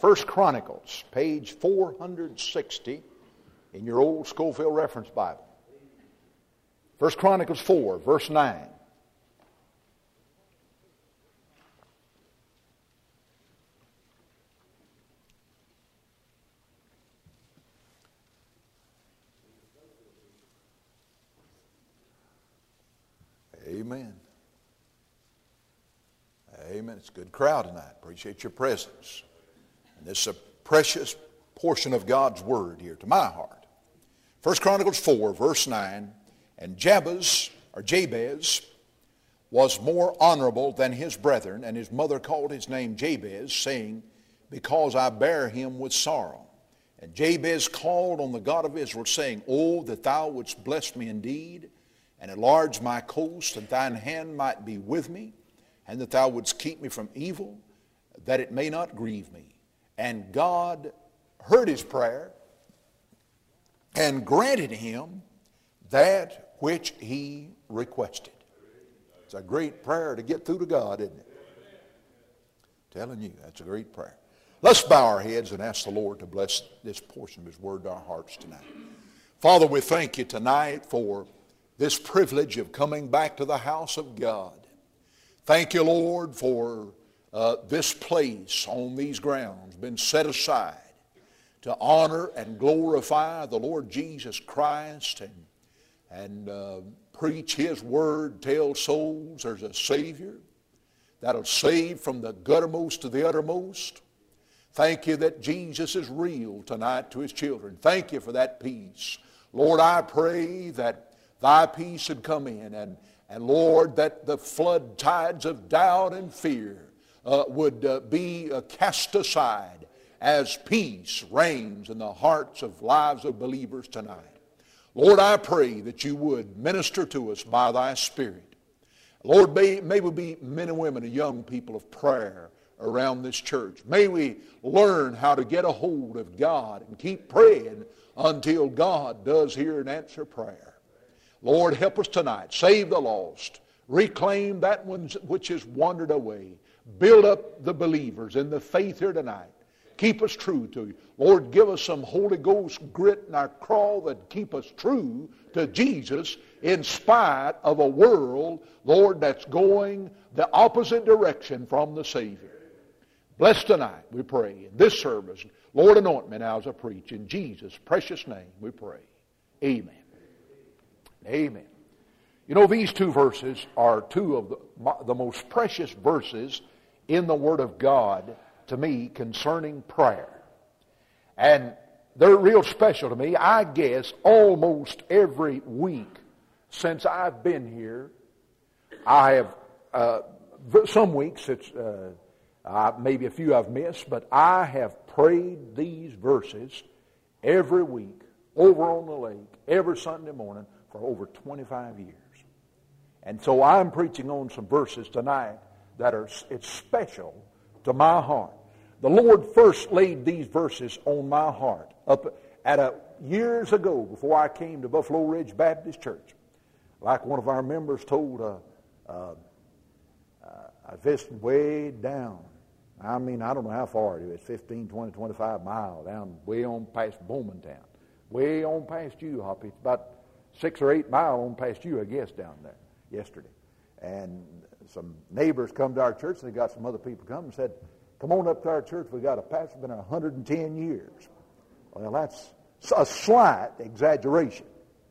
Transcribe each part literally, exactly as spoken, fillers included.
First Chronicles, page four sixty in your old Schofield Reference Bible. First Chronicles four, verse nine. Amen. Amen. It's a good crowd tonight. Appreciate your presence. And this is a precious portion of God's Word here to my heart. First Chronicles four, verse nine. And Jabez, or Jabez, was more honorable than his brethren, and his mother called his name Jabez, saying, because I bear him with sorrow. And Jabez called on the God of Israel, saying, oh, that thou wouldst bless me indeed, and enlarge my coast, that thine hand might be with me, and that thou wouldst keep me from evil, that it may not grieve me. And God heard his prayer and granted him that which he requested. It's a great prayer to get through to God, isn't it? Telling you, that's a great prayer. Let's bow our heads and ask the Lord to bless this portion of his word to our hearts tonight. Father, we thank you tonight for this privilege of coming back to the house of God. Thank you, Lord, for uh, this place on these grounds been set aside to honor and glorify the Lord Jesus Christ and, and uh, preach his word, tell souls there's a Savior that'll save from the guttermost to the uttermost. Thank you that Jesus is real tonight to his children. Thank you for that peace. Lord, I pray that thy peace would come in, and, and Lord, that the flood tides of doubt and fear uh, would uh, be uh, cast aside as peace reigns in the hearts of lives of believers tonight. Lord, I pray that you would minister to us by thy Spirit. Lord, may, may we be men and women and young people of prayer around this church. May we learn how to get a hold of God and keep praying until God does hear and answer prayer. Lord, help us tonight. Save the lost. Reclaim that one which has wandered away. Build up the believers in the faith here tonight. Keep us true to you. Lord, give us some Holy Ghost grit in our crawl that keep us true to Jesus in spite of a world, Lord, that's going the opposite direction from the Savior. Bless tonight, we pray, in this service. Lord, anoint me now as I preach. In Jesus' precious name we pray. Amen. Amen. You know, these two verses are two of the, the most precious verses in the Word of God to me concerning prayer. And they're real special to me. I guess almost every week since I've been here, I have, uh, some weeks it's uh, uh, maybe a few I've missed, but I have prayed these verses every week over on the lake, every Sunday morning, for over twenty-five years. And so I'm preaching on some verses tonight that are it's special to my heart. The Lord first laid these verses on my heart up at a years ago before I came to Buffalo Ridge Baptist Church. Like one of our members told, uh, uh, uh, I visited way down. I mean, I don't know how far it is, fifteen, twenty, twenty-five miles down, way on past Bowman Town. Way on past you, Hoppy. It's about six or eight miles on past you, I guess, down there yesterday. And some neighbors come to our church, and they got some other people come and said, come on up to our church. We got a pastor been there one hundred ten years. Well, that's a slight exaggeration.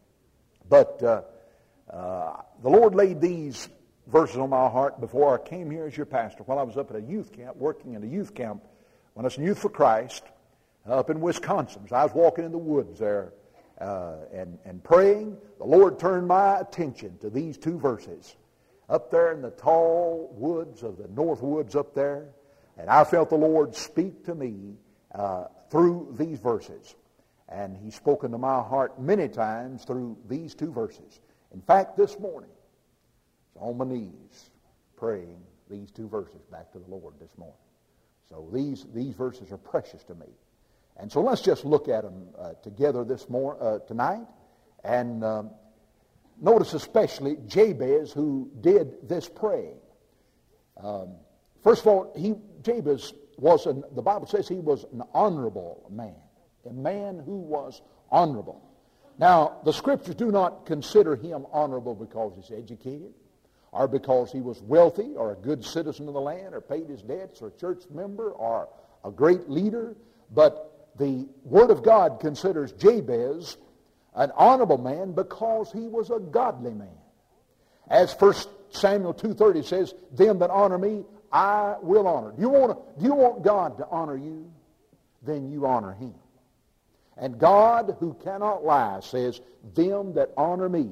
But uh, uh, the Lord laid these verses on my heart before I came here as your pastor while I was up at a youth camp, working in a youth camp when I was in Youth for Christ up in Wisconsin. So I was walking in the woods there uh, and, and praying. The Lord turned my attention to these two verses up there in the tall woods of the North Woods up there. And I felt the Lord speak to me uh, through these verses. And He's spoken to my heart many times through these two verses. In fact, this morning, I was on my knees praying these two verses back to the Lord this morning. So these, these verses are precious to me. And so let's just look at them uh, together this mor- uh, tonight. And um, notice especially Jabez, who did this praying. Um, first of all, he Jabez was an, the Bible says he was an honorable man, a man who was honorable. Now, the Scriptures do not consider him honorable because he's educated, or because he was wealthy, or a good citizen of the land, or paid his debts, or a church member, or a great leader. But the Word of God considers Jabez an honorable man because he was a godly man. As First Samuel two thirty says, them that honor me, I will honor. Do you want to, do you want God to honor you? Then you honor him. And God, who cannot lie, says, them that honor me,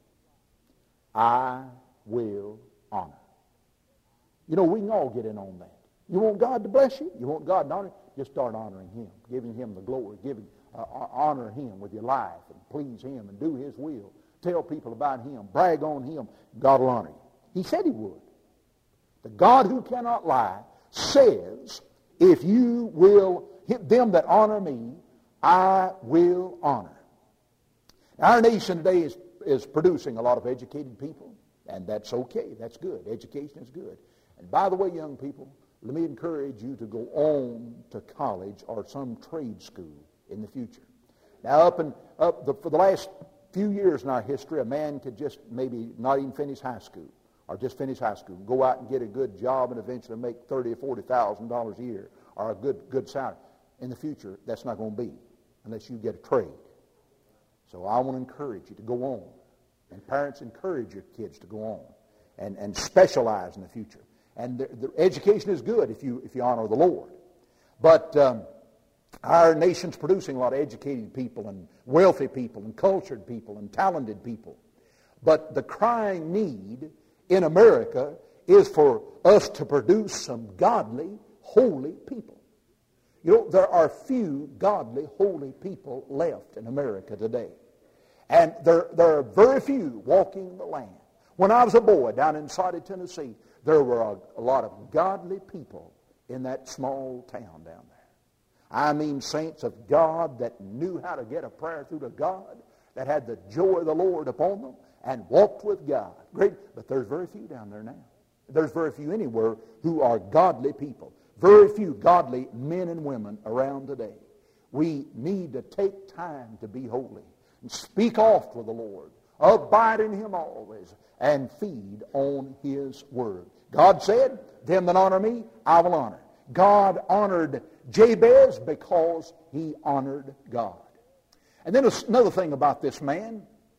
I will honor. You know, we can all get in on that. You want God to bless you? You want God to honor you? Just start honoring him, giving him the glory, giving, uh, honor him with your life, and please him, and do his will. Tell people about him, brag on him. God will honor you. He said he would. The God who cannot lie says, if you will, them that honor me, I will honor. Now, our nation today is, is producing a lot of educated people, and that's okay. That's good. Education is good. And by the way, young people, let me encourage you to go on to college or some trade school in the future. Now, up and up the, for the last few years in our history, a man could just maybe not even finish high school, or just finish high school, go out and get a good job, and eventually make thirty or forty thousand dollars a year, or a good good salary. In the future, that's not going to be unless you get a trade. So I want to encourage you to go on, and parents, encourage your kids to go on and and specialize in the future. And the, the education is good if you if you honor the Lord. But um, our nation's producing a lot of educated people and wealthy people and cultured people and talented people. But the crying need in America is for us to produce some godly, holy people. You know, there are few godly, holy people left in America today. And there, there are very few walking the land. When I was a boy down in Soddy, Tennessee, there were a, a lot of godly people in that small town down there. I mean saints of God that knew how to get a prayer through to God, that had the joy of the Lord upon them, and walked with God. Great, but there's very few down there now. There's very few anywhere who are godly people. Very few godly men and women around today. We need to take time to be holy and speak oft with the Lord. Abide in him always and feed on his word. God said, them that honor me, I will honor. God honored Jabez because he honored God. And then another thing about this man,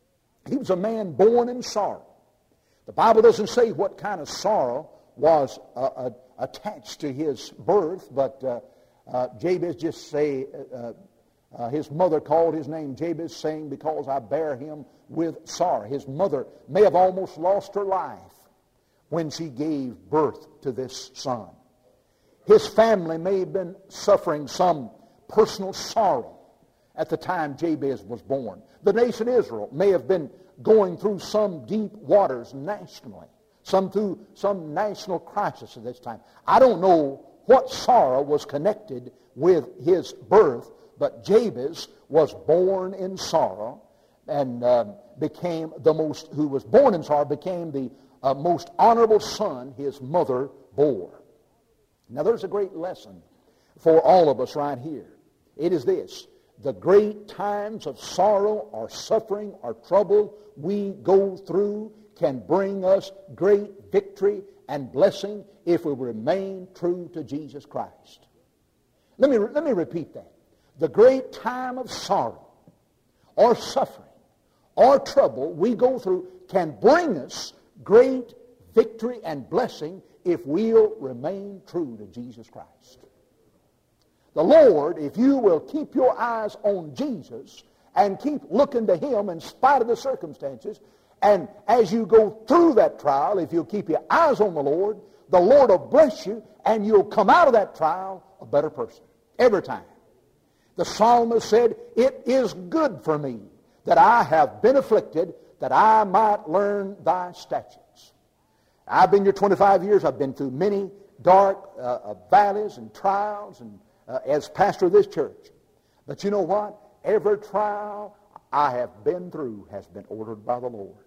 he was a man born in sorrow. The Bible doesn't say what kind of sorrow was uh, uh, attached to his birth, but uh, uh, Jabez just say, uh, uh, his mother called his name Jabez, saying, because I bear him with sorrow. His mother may have almost lost her life when she gave birth to this son. His family may have been suffering some personal sorrow at the time Jabez was born. The nation Israel may have been going through some deep waters nationally, some through some national crisis at this time. I don't know what sorrow was connected with his birth, but Jabez was born in sorrow and uh, became the most, who was born in sorrow, became the uh, most honorable son his mother bore. Now there's a great lesson for all of us right here. It is this: the great times of sorrow or suffering or trouble we go through can bring us great victory and blessing if we remain true to Jesus Christ. Let me, let me repeat that. The great time of sorrow or suffering or trouble we go through can bring us great victory and blessing if we'll remain true to Jesus Christ. The Lord, if you will keep your eyes on Jesus and keep looking to him in spite of the circumstances, and as you go through that trial, if you'll keep your eyes on the Lord, the Lord will bless you and you'll come out of that trial a better person every time. The psalmist said, it is good for me that I have been afflicted, that I might learn thy statutes. I've been here twenty-five years. I've been through many dark uh, uh, valleys and trials and uh, as pastor of this church. But you know what? Every trial I have been through has been ordered by the Lord.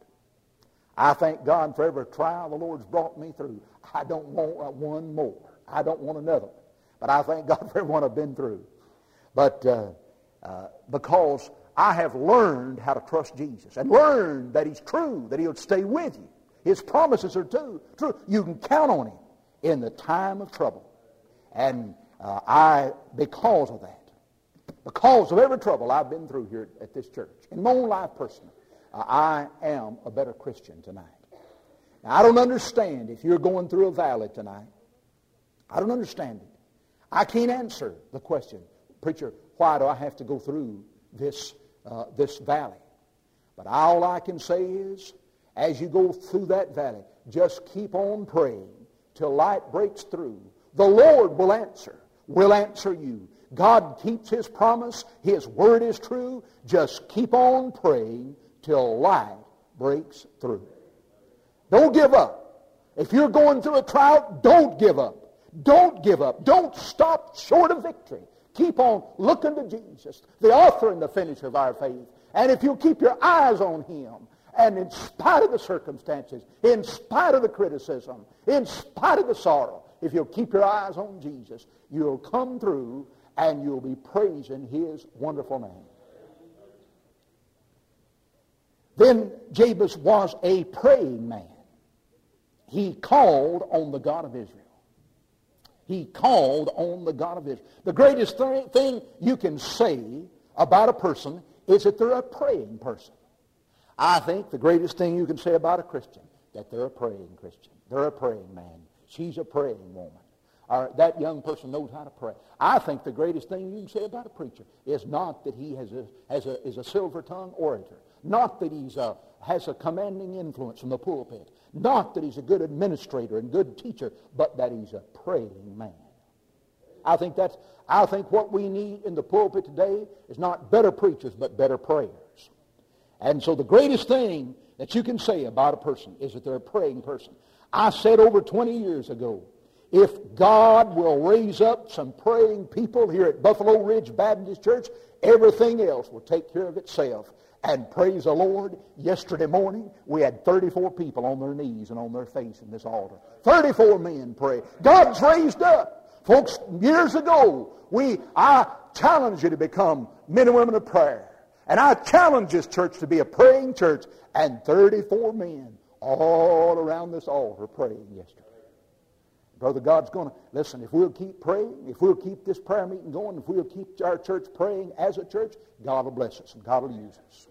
I thank God for every trial the Lord's brought me through. I don't want one more. I don't want another one. But I thank God for everyone I've been through. But uh, uh, because I have learned how to trust Jesus and learned that He's true, that He'll stay with you. His promises are true. True. You can count on Him in the time of trouble. And uh, I, because of that, because of every trouble I've been through here at this church, in my own life personally, uh, I am a better Christian tonight. Now, I don't understand if you're going through a valley tonight. I don't understand it. I can't answer the question, preacher, why do I have to go through this, uh, this valley? But all I can say is, as you go through that valley, just keep on praying till light breaks through. The Lord will answer, will answer you. God keeps His promise. His word is true. Just keep on praying till light breaks through. Don't give up. If you're going through a trial, don't give up. Don't give up. Don't stop short of victory. Keep on looking to Jesus, the author and the finisher of our faith. And if you'll keep your eyes on Him, and in spite of the circumstances, in spite of the criticism, in spite of the sorrow, if you'll keep your eyes on Jesus, you'll come through and you'll be praising His wonderful name. Then Jabez was a praying man. He called on the God of Israel. He called on the God of Israel. The greatest th- thing you can say about a person is that they're a praying person. I think the greatest thing you can say about a Christian, that they're a praying Christian. They're a praying man. She's a praying woman. Or that young person knows how to pray. I think the greatest thing you can say about a preacher is not that he has a, has a, is a silver-tongued orator. Not that he has a commanding influence from the pulpit. Not that he's a good administrator and good teacher, but that he's a praying man. I think that's, I think what we need in the pulpit today is not better preachers, but better prayers. And so the greatest thing that you can say about a person is that they're a praying person. I said over twenty years ago, if God will raise up some praying people here at Buffalo Ridge Baptist Church, everything else will take care of itself. And praise the Lord, yesterday morning we had thirty-four people on their knees and on their face in this altar. thirty-four men pray. God's raised up. Folks, years ago, we I challenged you to become men and women of prayer. And I challenge this church to be a praying church. And thirty-four men all around this altar praying yesterday. Brother, God's going to, listen, if we'll keep praying, if we'll keep this prayer meeting going, if we'll keep our church praying as a church, God will bless us and God will use us.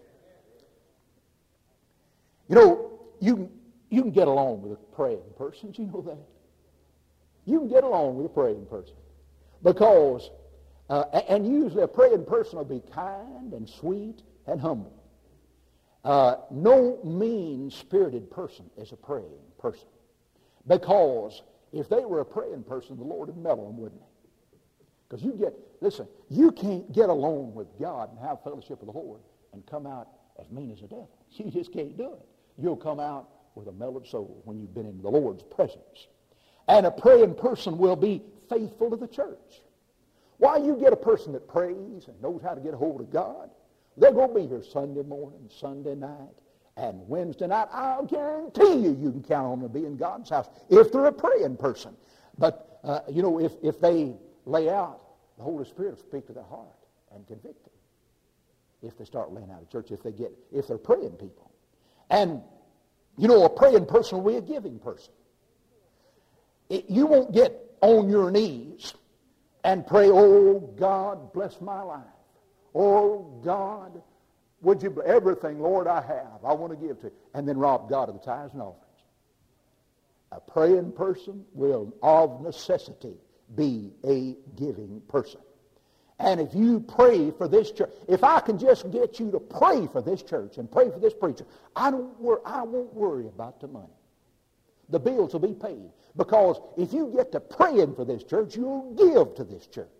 You know, you, you can get along with a praying person. Do you know that? You can get along with a praying person. Because, uh, and usually a praying person will be kind and sweet and humble. Uh, no mean-spirited person is a praying person. Because if they were a praying person, the Lord would mellow them, wouldn't He? Because you get, listen, you can't get along with God and have fellowship with the Lord and come out as mean as the devil. You just can't do it. You'll come out with a mellowed soul when you've been in the Lord's presence. And a praying person will be faithful to the church. Why, you get a person that prays and knows how to get a hold of God, they're going to be here Sunday morning, Sunday night, and Wednesday night. I'll guarantee you you can count on them to be in God's house if they're a praying person. But, uh, you know, if, if they lay out, the Holy Spirit will speak to their heart and convict them. If they start laying out of church, if they get, if they're praying people. And, you know, a praying person will be a giving person. It, you won't get on your knees and pray, oh, God, bless my life. Oh, God, would you, everything, Lord, I have, I want to give to you. And then rob God of the tithes and offerings. A praying person will, of necessity, be a giving person. And if you pray for this church, if I can just get you to pray for this church and pray for this preacher, I don't wor- I won't worry about the money. The bills will be paid. Because if you get to praying for this church, you'll give to this church.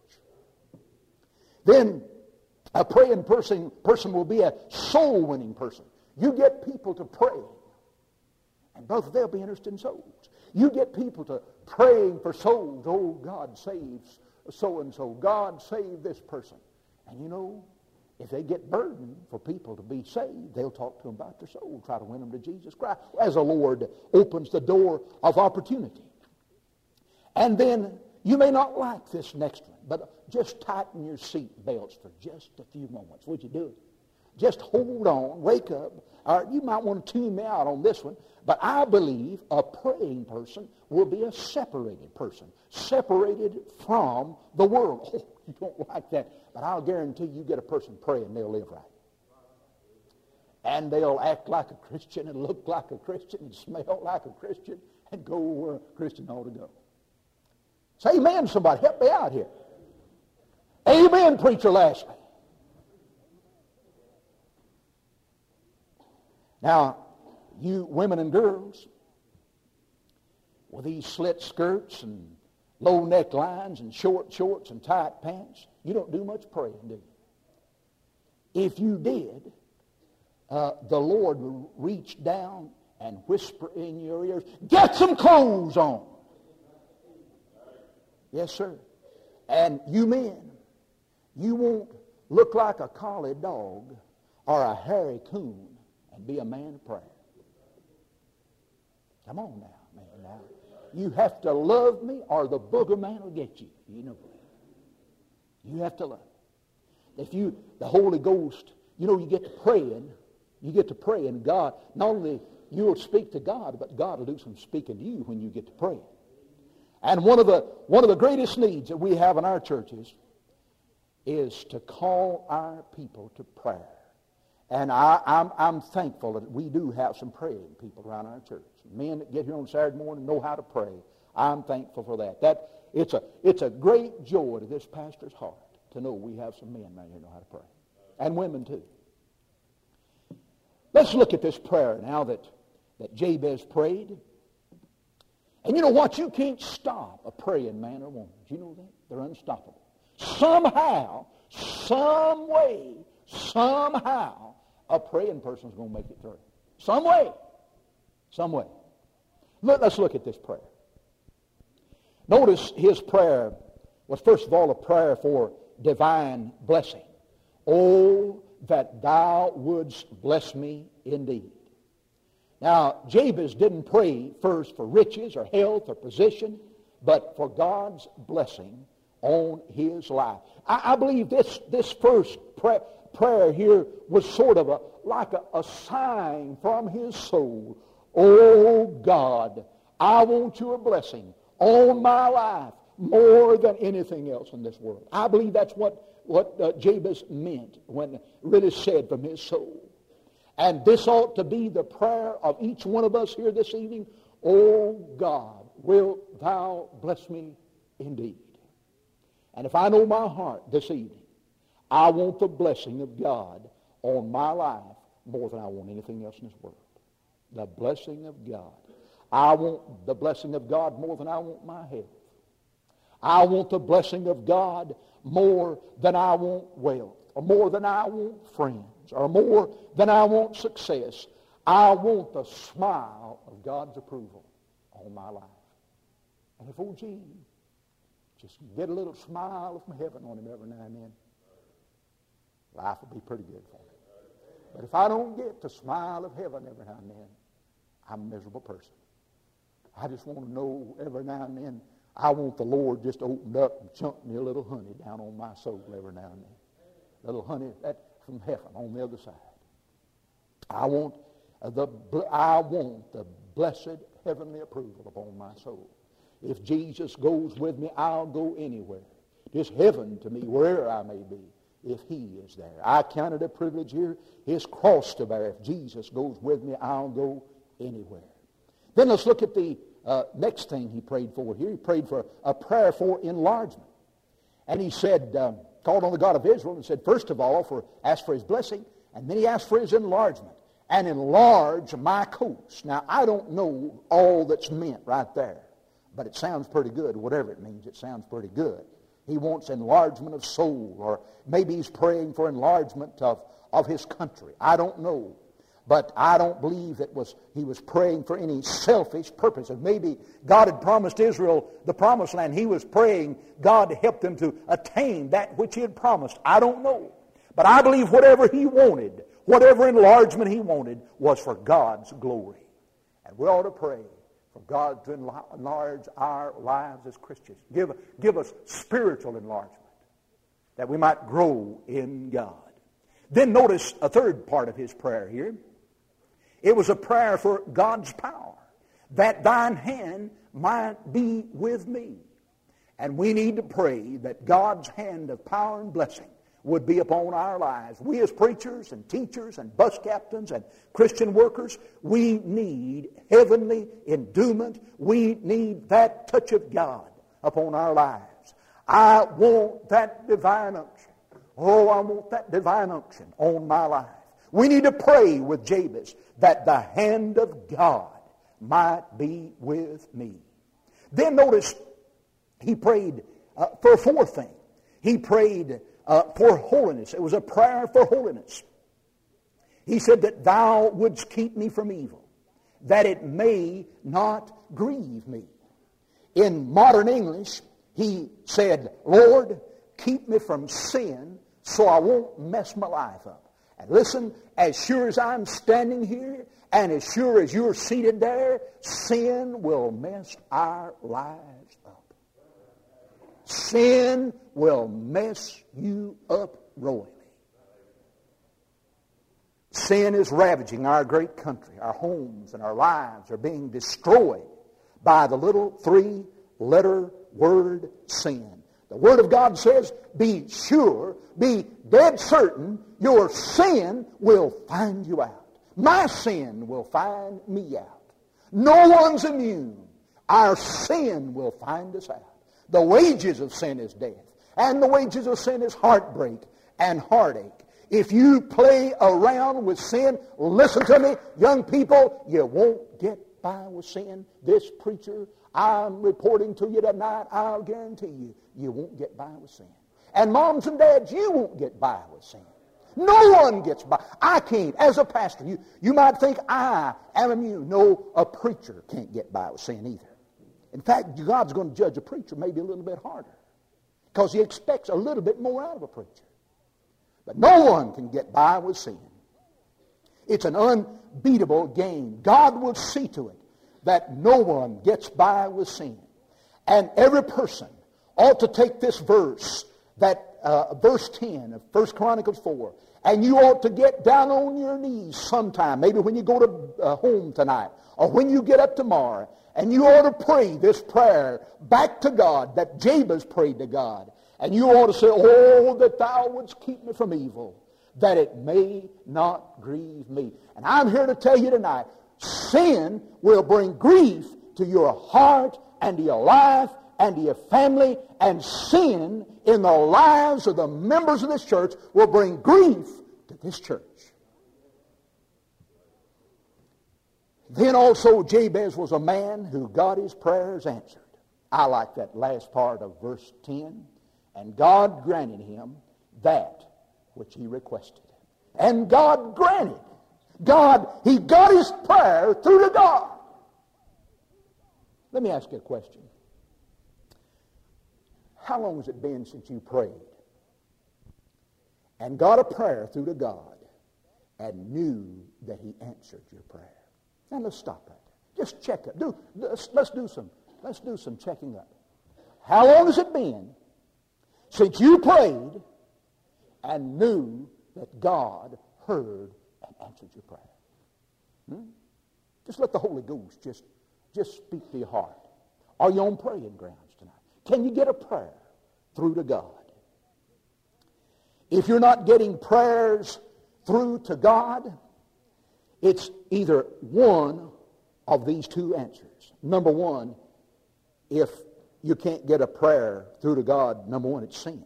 Then a praying person, person will be a soul-winning person. You get people to pray, and brother, they'll be interested in souls. You get people to praying for souls. Oh, God saves so-and-so. God save this person. And you know, if they get burdened for people to be saved, they'll talk to them about their soul, try to win them to Jesus Christ, as the Lord opens the door of opportunity. And then You may not like this next one, but just tighten your seat belts for just a few moments. Would you do it? Just hold on, wake up. All right, you might want to tune me out on this one, but I believe a praying person will be a separated person, separated from the world. Oh, you don't like that, but I'll guarantee you get a person praying, they'll live right. And they'll act like a Christian and look like a Christian and smell like a Christian and go where a Christian ought to go. Say amen, somebody. Help me out here. Amen, preacher Lashley. Now, you women and girls with these slit skirts and low neck lines and short shorts and tight pants, you don't do much praying, do you? If you did, uh, the Lord would reach down and whisper in your ears, get some clothes on. Yes, sir. And you men, you won't look like a collie dog or a hairy coon and be a man of prayer. Come on now, man. Now, you have to love me or the booger man will get you. You know that. You have to love me. If you, the Holy Ghost, you know, you get to praying, you get to pray, and God, not only you'll speak to God, but God will do some speaking to you when you get to pray. And one of the one of the greatest needs that we have in our churches is to call our people to prayer. And I, I'm, I'm thankful that we do have some praying people around our church. Men that get here on Saturday morning know how to pray. I'm thankful for that. That it's a it's a great joy to this pastor's heart to know we have some men around here who know how to pray. And women too. Let's look at this prayer now that, that Jabez prayed. And you know what? You can't stop a praying man or woman. Do you know that? They're unstoppable. Somehow, some way, somehow, a praying person's going to make it through. Some way. Some way. Let, let's look at this prayer. Notice his prayer was first of all a prayer for divine blessing. Oh, that thou wouldst bless me indeed. Now, Jabez didn't pray first for riches or health or position, but for God's blessing on his life. I, I believe this, this first pray, prayer here was sort of a like a, a sign from his soul. Oh God, I want your blessing on my life more than anything else in this world. I believe that's what, what uh, Jabez meant when it really said from his soul. And this ought to be the prayer of each one of us here this evening. Oh God, wilt thou bless me indeed? And if I know my heart this evening, I want the blessing of God on my life more than I want anything else in this world. The blessing of God. I want the blessing of God more than I want my health. I want the blessing of God more than I want wealth, or more than I want friends, or more than I want success. I want the smile of God's approval on my life. And if old Gene just get a little smile from heaven on him every now and then, life will be pretty good for him. But if I don't get the smile of heaven every now and then, I'm a miserable person. I just want to know every now and then, I want the Lord just opened up and chunked me a little honey down on my soul every now and then. A little honey that from heaven on the other side. I want the I want the blessed heavenly approval upon my soul. If Jesus goes with me, I'll go anywhere. Just heaven to me, wherever I may be, if he is there. I count it a privilege here, his cross to bear. If Jesus goes with me, I'll go anywhere. Then let's look at the uh, next thing he prayed for here. He prayed for a prayer for enlargement. And he said, um, called on the God of Israel and said, first of all, for asked for his blessing, and then he asked for his enlargement. And enlarge my coast. Now, I don't know all that's meant right there, but it sounds pretty good. Whatever it means, it sounds pretty good. He wants enlargement of soul, or maybe he's praying for enlargement of, of his country. I don't know. But I don't believe that was he was praying for any selfish purpose. And maybe God had promised Israel the promised land. He was praying God to help them to attain that which he had promised. I don't know. But I believe whatever he wanted, whatever enlargement he wanted, was for God's glory. And we ought to pray for God to enlarge our lives as Christians. Give, give us spiritual enlargement, that we might grow in God. Then notice a third part of his prayer here. It was a prayer for God's power, that thine hand might be with me. And we need to pray that God's hand of power and blessing would be upon our lives. We as preachers and teachers and bus captains and Christian workers, we need heavenly endowment. We need that touch of God upon our lives. I want that divine unction. Oh, I want that divine unction on my life. We need to pray with Jabez that the hand of God might be with me. Then notice he prayed uh, for a fourth thing. He prayed uh, for holiness. It was a prayer for holiness. He said that thou wouldst keep me from evil, that it may not grieve me. In modern English, he said, Lord, keep me from sin so I won't mess my life up. And listen, as sure as I'm standing here, and as sure as you're seated there, sin will mess our lives up. Sin will mess you up royally. Sin is ravaging our great country. Our homes and our lives are being destroyed by the little three-letter word sin. The Word of God says, be sure, be dead certain, your sin will find you out. My sin will find me out. No one's immune. Our sin will find us out. The wages of sin is death, and the wages of sin is heartbreak and heartache. If you play around with sin, listen to me, young people, you won't get by with sin. This preacher I'm reporting to you tonight, I'll guarantee you, you won't get by with sin. And moms and dads, you won't get by with sin. No one gets by. I can't. As a pastor, you, you might think I am immune. No, a preacher can't get by with sin either. In fact, God's going to judge a preacher maybe a little bit harder because he expects a little bit more out of a preacher. But no one can get by with sin. It's an unbeatable game. God will see to it that no one gets by with sin. And every person ought to take this verse, that uh, verse ten of First Chronicles four, and you ought to get down on your knees sometime, maybe when you go to uh, home tonight, or when you get up tomorrow, and you ought to pray this prayer back to God that Jabez prayed to God. And you ought to say, oh, that thou wouldst keep me from evil, that it may not grieve me. And I'm here to tell you tonight, sin will bring grief to your heart and to your life and to your family, and sin in the lives of the members of this church will bring grief to this church. Then also Jabez was a man who got his prayers answered. I like that last part of verse ten. And God granted him that which he requested. And God granted. God, he got his prayer through to God. Let me ask you a question. How long has it been since you prayed and got a prayer through to God and knew that he answered your prayer? Now let's stop right there. Just check it. Do, let's, let's do some, let's do some checking up. How long has it been since you prayed and knew that God heard and answered your prayer? Hmm? Just let the Holy Ghost just, just speak to your heart. Are you on praying grounds tonight? Can you get a prayer through to God? If you're not getting prayers through to God, it's either one of these two answers. Number one, if you can't get a prayer through to God, number one, it's sin.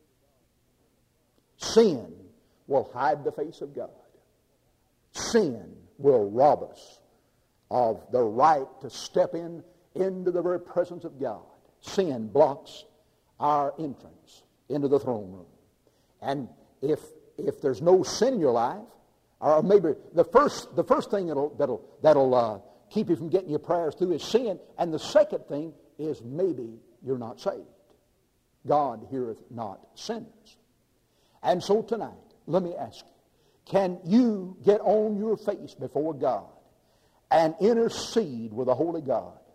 Sin will hide the face of God. Sin will rob us of the right to step in into the very presence of God. Sin blocks our entrance into the throne room. And if if there's no sin in your life, or maybe the first the first thing that'll that'll that'll uh, keep you from getting your prayers through is sin, and the second thing is maybe you're not saved. God heareth not sinners. And so tonight, let me ask you, can you get on your face before God and intercede with the Holy God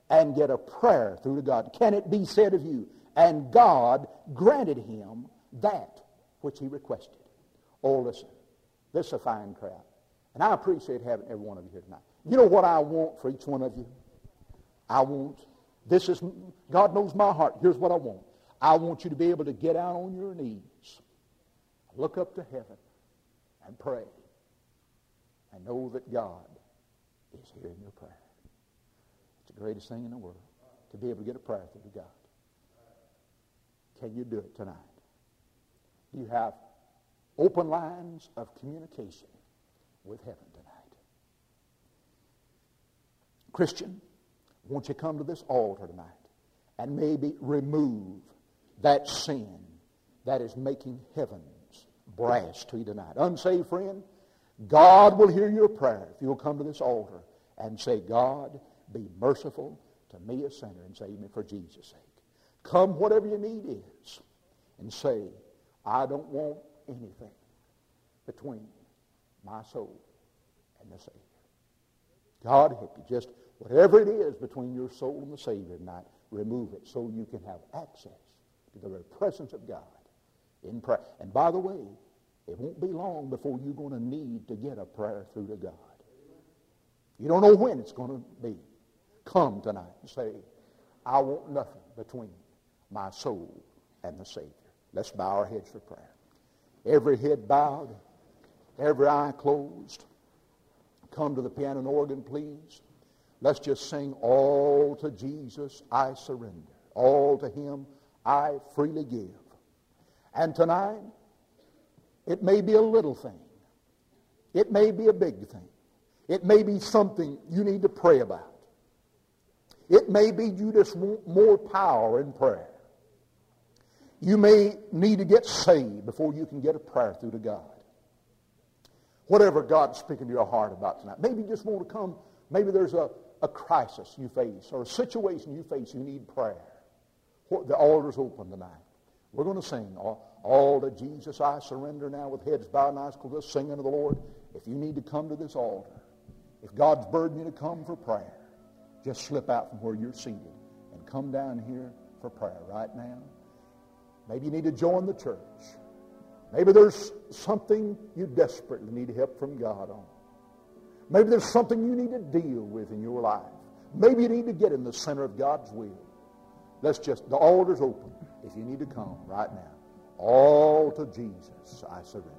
and get a prayer through to God? Can it be said of you, and God granted him that which he requested? Oh, listen, this is a fine crowd. And I appreciate having every one of you here tonight. You know what I want for each one of you? I want, this is, God knows my heart. Here's what I want. I want you to be able to get out on your knees, look up to heaven, and pray. And know that God is hearing your prayer. It's the greatest thing in the world, to be able to get a prayer through to God. Can you do it tonight? Do you have open lines of communication with heaven tonight? Christian, won't you come to this altar tonight and maybe remove that sin that is making heavens brass to you tonight? Unsaved friend, God will hear your prayer if you'll come to this altar and say, God, be merciful to me, a sinner, and save me for Jesus' sake. Come whatever your need is and say, I don't want anything between my soul and the Savior. God help you. Just whatever it is between your soul and the Savior tonight, remove it so you can have access to the very presence of God in prayer. And by the way, it won't be long before you're going to need to get a prayer through to God. You don't know when it's going to be. Come tonight and say, I want nothing between my soul and the Savior. Let's bow our heads for prayer. Every head bowed, every eye closed. Come to the piano and organ, please. Let's just sing, all to Jesus I surrender. All to him I freely give. And tonight, it may be a little thing. It may be a big thing. It may be something you need to pray about. It may be you just want more power in prayer. You may need to get saved before you can get a prayer through to God. Whatever God's speaking to your heart about tonight. Maybe you just want to come. Maybe there's a, a crisis you face or a situation you face you need prayer. The altar's open tonight. We're going to sing, all, all to Jesus I surrender now, with heads bowed and eyes closed. Let's sing unto the Lord. If you need to come to this altar, if God's burdened you to come for prayer, just slip out from where you're seated and come down here for prayer right now. Maybe you need to join the church. Maybe there's something you desperately need help from God on. Maybe there's something you need to deal with in your life. Maybe you need to get in the center of God's will. Let's just, the altar's open if you need to come right now. All to Jesus I surrender.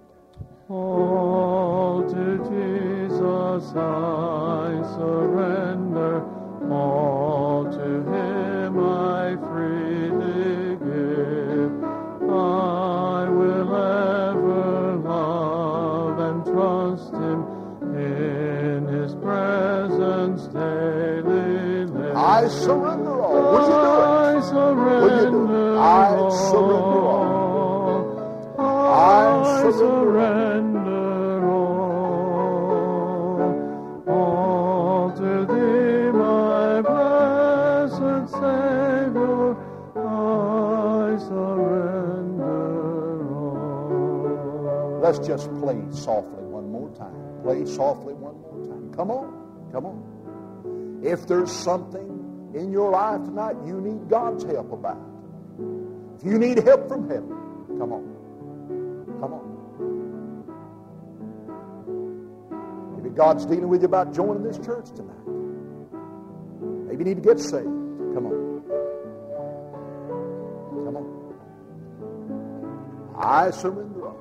All to Jesus I surrender. All to him I freely give. I will ever love and trust him, in his presence daily live. I surrender all. Will you do it? I surrender Will you do it? I surrender all. I surrender, surrender all. All to thee, my blessed Savior, I surrender all. Let's just play softly one more time. Play softly one more time. Come on. Come on. If there's something in your life tonight you need God's help about, if you need help from heaven, come on. Come on. Maybe God's dealing with you about joining this church tonight. Maybe you need to get saved. Come on. Come on. I surrender all.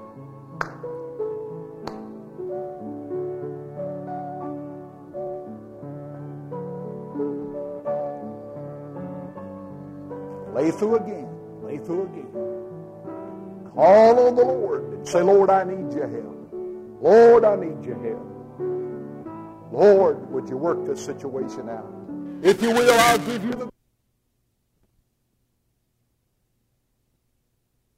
Lay through again. Lay through again. Call on the Lord and say, Lord, I need your help. Lord, I need your help. Lord, would you work this situation out? If you will, I'll give you the